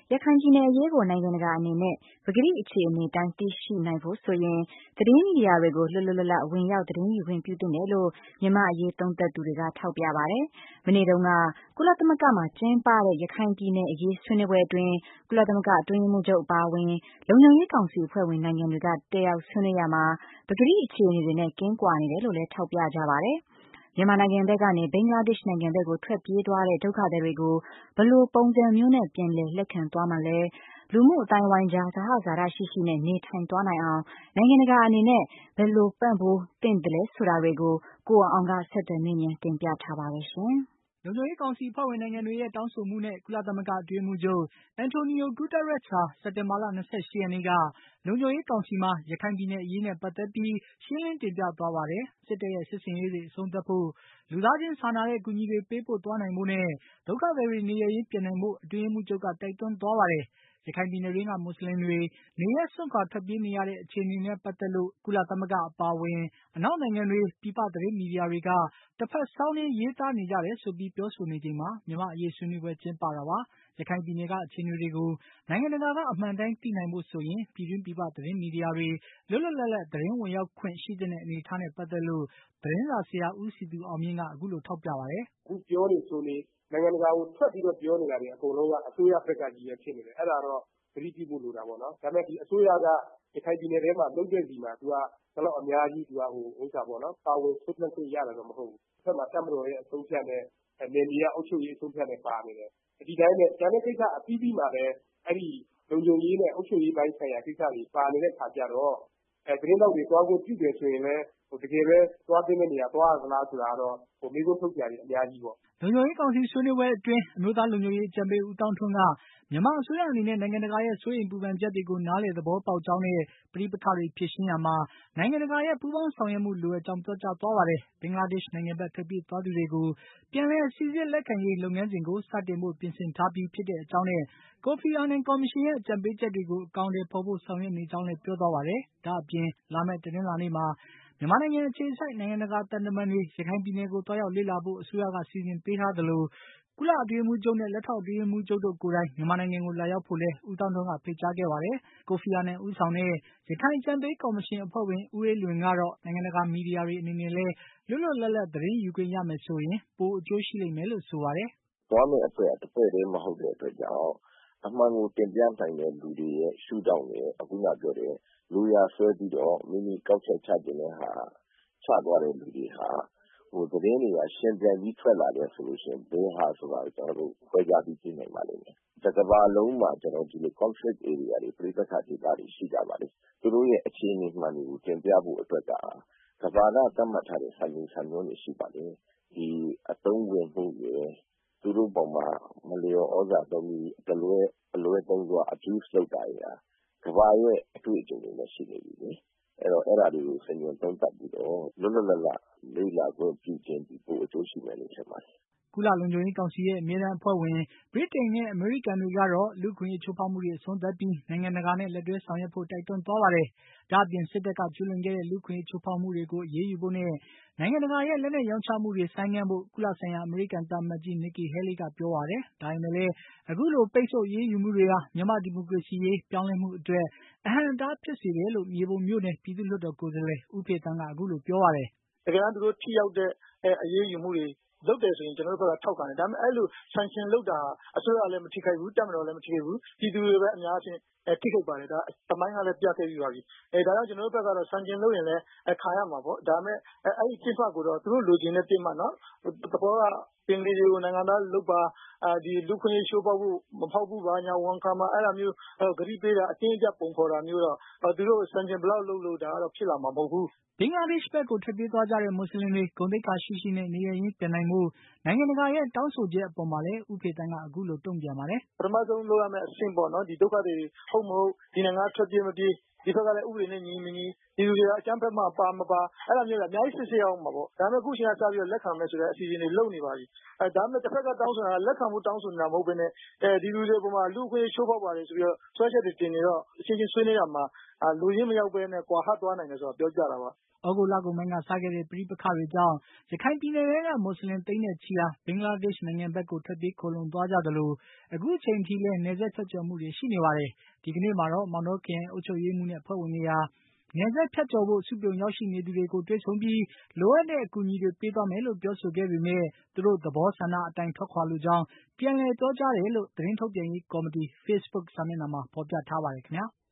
ရခိုင်ပြည်နယ်အရေးကိုနိုင်ငံတကာအနေနဲ့ပကတိအခြေအနေအတိုင်းသိရှိနိုင်ဖို့ဆိုရင်သတင်းမီဒီယာတွေကိုလွတ်လွတ်လပ်လပ်ဝင်ရောက်သတင်းယူခွင့်ပြုသင့်တယ်လို့မြန်မာ့အရေးသုံးသပ်သူတွေကထောက်ပြပါတယ်။မနေ့တုန်းကကုလသမဂ္ဂမှာကျင်းပတဲ့ရခိုင်ပြည်နယ်အရေးဆွေးနွေးပွဲအတွင်းကုလသမဂ္ဂအတွင်းရေးမှူးချုပ်အပါအဝင်လုံခြုံရေးကောင်စီအဖွဲ့ဝင်နိုင်ငံတွေကတက်ရောက်ဆွေးနွေးရာမှာပကတိအခြေအနေတွေနဲ့ကင်းကွာနေတယ်လို့လည်းထောက်ပြကြပါတယ်။မြန်မာနိုင်ငံဘက်ကနေဘင်္ဂလားဒေ့ရှ်နိုင်ငံဘက်ကိုထွက်ပြေးသွားတဲ့ဒုက္ခသည်တွေကိုဘယ်လိုပုံစံမျိုးနဲ့ပြန်လည်လက်ခံသွားမှာလဲလူမှုအတိုင်းဝိုင်းကြားသဟဇာတရှိရှိနဲ့နေထိုင်သွားနိုင်အောင်နိုင်ငံတကာအနေနဲ့ဘယ်လိုပံ့ပိုးသင့်တယ်လဲဆိုတာတွေကိုကိုအောင်ကဆက်သွယ်မြင့်မြန်းတင်ပြထားပါတယ်ရှင်။လုံခြုံရေးကောင်စီအဖွဲ့ဝင်နိုင်ငံတွေရဲ့တောင်းဆိုမှုနဲ့ကုလသမဂ္ဂအတွင်းရေးမှူးချုပ် Antonio Guterres ဟာစက်တင်ဘာလ 28 ရက်နေ့ကလုံခြုံရေးကောင်စီမှာရခိုင်ပြည်နယ်အရေးနဲ့ပတ်သက်ပြီးရှင်းလင်းတင်ပြသွားပါတယ်။စစ်တပ်ရဲ့စစ်ဆင်ရေးတွေအဆုံးသတ်ဖို့လူသားချင်းစာနာတဲ့အကူအညီတွေပေးပို့သွားနိုင်ဖို့နဲ့ဒုက္ခသည်တွေနေရပ်ရင်းပြန်နိုင်ဖို့အတွင်းရေးမှူးချုပ်ကတိုက်တွန်းသွားပါတယ်။ရခိုင်ပြည်နယ်တွင်းကမွတ်ဆလင်တွေနေရပ်စွန့်ခွာထွက်ပြေးနေရတဲ့အခြေအနေနဲ့ပတ်သက်လို့ကုလသမဂ္ဂအပါအဝင်အနောက်နိုင်ငံတွေပြည်ပသတင်းမီဒီယာတွေကတဖက်စောင်းနင်းရေးသားနေကြတယ်ဆိုပြီးပြောဆိုနေချိန်မှာမြန်မာ့အရေးဆွေးနွေးပွဲကျင်းပတာပါ။ရခိုင်ပြည်နယ်ကအခြေအနေတွေကိုနိုင်ငံတကာကအမှန်တိုင်းသိနိုင်ဖို့ဆိုရင်ပြည်တွင်းပြည်ပသတင်းမီဒီယာတွေလွတ်လွတ်လပ်လပ်သတင်းဝင်ရောက်ခွင့်ရှိတဲ့အနေအထားနဲ့ပတ်သက်လို့သတင်းစာဆရာဦးစည်သူအောင်မြင့်ကအခုလိုထောက်ပြပါတယ်။အခုပြောနေဆိုနေနိုင်ငံတကာကိုထွက်ပြီးတော့ပြောနေတာတွေအကုန်လုံးကအစိုးရဘက်ကကြီးပဲဖြစ်နေတယ်။အဲ့ဒါတော့သတိပြုဖို့လိုတာပေါ့နော်။ဒါပေမဲ့ဒီအစိုးရကရခိုင်ပြည်နယ်ထဲမှာလုပ်တဲ့စီမှာသူကဘယ်တော့အများကြီးသူကပါဝင်ဆွတ်ဖက်ခွင့်ရတယ်တော့မဟုတ်ဘူး။တစ်ဖက်မှာတပ်မတော်ရဲ့အဆုံးဖြတ်နဲ့နယ်မြေကအုပ်ချုပ်ရေးအဆုံးဖြတ်နဲ့ပါနေတယ်။ဒီတိုင်းနဲ့ကျန်တဲ့ကိစ္စအသီးသီးမှာလည်းအဲ့ဒီလုံခြုံရေးနဲ့အုပ်ချုပ်ရေးပိုင်းဆိုင်ရာကိစ္စတွေပါနေတဲ့ခါကျတော့သတင်းတောက်တွေသွားဖို့ပြုတယ်ဆိုရင်လည်းတကယ်ပဲသွားတဲ့နေရာသွားရသလားဆိုတာတော့မိဖို့ထုတ်ကြတယ်အများကြီးပေါ့လုံခြုံရေးကောင်စီဆွေးနွေးပွဲအတွင်းအမျိုးသားလုံခြုံရေးအကြံပေးဦးတောင်းထွန်းကမြန်မာအစိုးရအနေနဲ့နိုင်ငံတကာရဲ့စိုးရိမ်ပူပန်ချက်တွေကိုနားလည်သဘောပေါက်ကြောင်းနဲ့ပဋိပက္ခတွေဖြေရှင်းရာမှာနိုင်ငံတကာရဲ့ပူးပေါင်းဆောင်ရွက်မှုလိုအပ်ကြောင်းပြောကြားသွားပါတယ်။ဘင်္ဂလားဒေ့ရှ်နိုင်ငံဘက်ထွက်ပြေးသွားသူတွေကိုပြန်လည်စိစစ်လက်ခံရေးလုပ်ငန်းစဉ်ကိုစတင်ဖို့ပြင်ဆင်ထားပြီးဖြစ်တဲ့အကြောင်းနဲ့ကိုဖီအာနန်ကော်မရှင်ရဲ့အကြံပေးချက်တွေကိုအကောင်အထည်ဖေါ်ဖို့ဆောင်ရွက်နေကြောင်းလည်းပြောသွားပါတယ်။ဒါ့အပြင်လာမယ့်တနင်္လာနေ့မှာမြန်မာနိုင်ငံအခြေစိုက်နိုင်ငံတကာသံတမန်တွေရခိုင်ပြည်နယ်ကိုသွားရောက်လေ့လာဖို့အစိုးရကစီစဉ်ပေးထားသလိုကုလအတွင်းရေးမှူးချုပ်နဲ့လက်ထောက်အတွင်းရေးမှူးချုပ်တို့ကိုယ်တိုင်မြန်မာနိုင်ငံကိုလာရောက်ဖို့လည်းဦးသောင်းထွန်းကဖိတ်ကြားခဲ့ပါတယ်။ကိုဖီအာနန်ဦးဆောင်တဲ့ရခိုင်အကြံပေးကော်မရှင်အဖွဲ့ဝင်ဦးအေးလွင်ကတော့နိုင်ငံတကာမီဒီယာတွေအနေနဲ့လည်းလွတ်လွတ်လပ်လပ်သတင်းယူခွင့်ရမယ်ဆိုရင်ပိုအကျိုးရှိလိမ့်မယ်လို့ဆိုပါတယ်။သွားမယ့်အဖွဲ့တဖွဲ့တည်းမဟုတ်တဲ့အတွက်ကြောင့်အမှန်ကိုတင်ပြနိုင်တဲ့လူတွေရဲ့ရှုထောင့်နဲ့အခုနပြောတဲ့လူရာဆွဲပြီးတော့မိမိကောက်ချက်ချခြင်းတဲ့ဟာချသွားတဲ့လူတွေဟာသတင်းတွေကရှင်ပြန်ပြီးထွက်လာတယ်ဆိုလို့ရှိရင်ဘယ်ဟာဆိုတာကိုကျွန်တော်တို့ခွဲခြားပြီးသိနိုင်ပါလိမ့်မယ်။တစ်ကမ္ဘာလုံးမှာကျွန်တော်ဒီလို conflict area တွေပြိပက္ခဒေသတွေရှိကြပါလိမ့်။သူတို့ရဲ့အခြေအနေမှန်တွေကိုတင်ပြဖို့အတွက်ကကမ္ဘာကသတ်မှတ်ထားတဲ့စံချိန်စံညွှန်းတွေရှိပါတယ်။ဒီအသုံးဝင်မှုတွေသူတို့ပေါ်မှာမလျော်ဩဇာသုံးပြီးအလွဲသုံးစွာ abuse လုပ်တာတွေကကမ္ဘာရဲ့အတွေ့အကြုံတွေနဲ့ရှိနေပြီလေ။အဲ့ဒါတွေကိုဆင်ញံသုံးသပ်ပြီးတော့လွတ်လွတ်လပ်လပ်လေ့လာခွင့်ပြုခြင်းဒီပိုအကျိုးရှိမယ်လို့ထင်ပါတယ်။ကုလလုံခြုံရေးကောင်စီရဲ့အမြဲတမ်းအဖွဲ့ဝင်ဗြိတိန်နဲ့အမေရိကန်တွေကတော့လူ့အခွင့်အရေးချိုးဖောက်မှုတွေအဆုံးသတ်ပြီးနိုင်ငံတကာနဲ့လက်တွဲဆောင်ရွက်ဖို့တိုက်တွန်းသွားပါတယ်။ဒါ့အပြင်စစ်တပ်ကကျူးလွန်ခဲ့တဲ့လူ့အခွင့်အရေးချိုးဖောက်မှုတွေကိုအရေးယူဖို့နဲ့နိုင်ငံတကာရဲ့လက်နက်ရောင်းချမှုတွေဆိုင်းငံ့ဖို့ကုလဆိုင်ရာအမေရိကန်သံအမတ်ကြီး Nikki Haley ကပြောပါတယ်။ဒါပေမဲ့လည်းအခုလိုပိတ်ဆို့အရေးယူမှုတွေဟာမြန်မာ့ဒီမိုကရေစီရေးပြောင်းလဲမှုအတွက်အဟန့်အတားဖြစ်စေတယ်လို့မြေပုံမြို့နယ်ပြည်သူ့လွှတ်တော်ကိုယ်စားလှယ်ဦးဖေသန်းကအခုလိုပြောပါတယ်။တကယ်တမ်းသူတို့ထိရောက်တဲ့အရေးယူမှုတွေလုပ်တယ်ဆိုရင်ကျွန်တော်တို့ဘက်ကထောက်ခံတယ်။ဒါပေမဲ့အဲ့လို sanction လုပ်တာအစိုးရလည်းမထိခိုက်ဘူးတပ်မတော်လည်းမထိခိုက်ဘူးပြည်သူတွေပဲအများအားဖြင့်ထိခိုက်ပါတယ်ဒါသမိုင်းကလည်းပြခဲ့ပြီးပါပြီ။ဒါကြောင့်ကျွန်တော်တို့ဘက်ကတော့ sanction လုပ်ရင်လည်းခံရမှာပေါ့။ဒါပေမဲ့အဲ့ဒီပြစ်မှတ်ကိုတော့သူတို့လိုချင်တဲ့ပြစ်မှတ်နော်သဘောကပင်လေးတွေကိုနိုင်ငံသားလုပ်ပါဒီလူခွင့်ရေးရှိုးပေါက်ဖို့မဖောက်ဘူးပါညာဝန်ခံမှာအဲ့လိုမျိုးဂရိပေးတာအတင်းအကျပ်ပုံဖော်တာမျိုးတော့သူတို့ sanction ဘလောက်လုပ်လို့ဒါကတော့ဖြစ်လာမှာမဟုတ်ဘူးဘင်္ဂလားဒေ့ရှ်ဘက်ကိုထွက်ပြေးသွားကြတဲ့မွတ်ဆလင်တွေဂုဏ်သိက္ခာရှိရှိနဲ့နေရပ်ရင်းပြန်နိုင်ဖို့နိုင်ငံတကာရဲ့တောင်းဆိုချက်အပေါ်မှာလည်းဦးဖေသန်းကအခုလိုတုံ့ပြန်ပါတယ်ပထမဆုံးလုပ်ရမယ့်အဆင့်ပေါ့နော်ဒီဒုက္ခတွေဟုတ်မဟုတ်ဒီနိုင်ငံထွက်ပြေးမပြေးဒီဘက်ကလည်းဥပဒေနဲ့ညီမညီဒီလူတွေကအကြမ်းဖက်မှပါမပါအဲ့လိုမျိုးအများကြီးစစ်ဆေးအောင်မှာပေါ့ဒါပေမဲ့အခုချိန်ကစပြီးတော့လက်ခံမယ်ဆိုတဲ့အစီအစဉ်တွေလုပ်နေပါပြီဒါပေမဲ့တစ်ဖက်ကတောင်းဆိုတာလက်ခံမှုတောင်းဆိုတာမဟုတ်ဘဲနဲ့ဒီလူတွေပေါ်မှာလူ့အခွင့်အရေးချိုးဖောက်ပါတယ်ဆိုပြီးတော့ဆွဲချက်တွေတင်နေတော့အချင်းချင်းဆွေးနွေးရမှာလူရင်းမရောက်ဘဲနဲ့ကွာဟသွားနိုင်တယ်ဆိုတော့ပြောကြတာပါဩဂုတ်လကုန်ပိုင်းကစခဲ့တဲ့ပဋိပက္ခတွေကြောင့်ရခိုင်ပြည်နယ်ထဲကမွတ်စလင်သိန်းနဲ့ချီဟာဘင်္ဂလားဒေ့ရှ်နိုင်ငံဘက်ကိုထွက်ပြေးခိုလှုံသွားကြသလိုအခုချိန်ထိလည်းနယ်စပ်ဖြတ်ကျော်မှုတွေရှိနေပါတယ်။ဒီကနေ့မှာတော့မောင်တောခရိုင်အုပ်ချုပ်ရေးမှူးနဲ့အဖွဲ့ဝင်တွေဟာနယ်စပ်ဖြတ်ကျော်ဖို့စုပြုံရောက်ရှိနေသူတွေကိုတွေ့ဆုံပြီးလိုအပ်တဲ့အကူအညီတွေပေးသွားမယ်လို့ပြောဆိုခဲ့ပေမဲ့သူတို့သဘောဆန္ဒအတိုင်းထွက်ခွာလိုကြောင်းပြန်လည်ပြောကြားတယ်လို့သတင်းထုတ်ပြန်ရေးကော်မတီ Facebook စာမျက်နှာမှာဖော်ပြထားပါတယ်ခင်ဗျာ။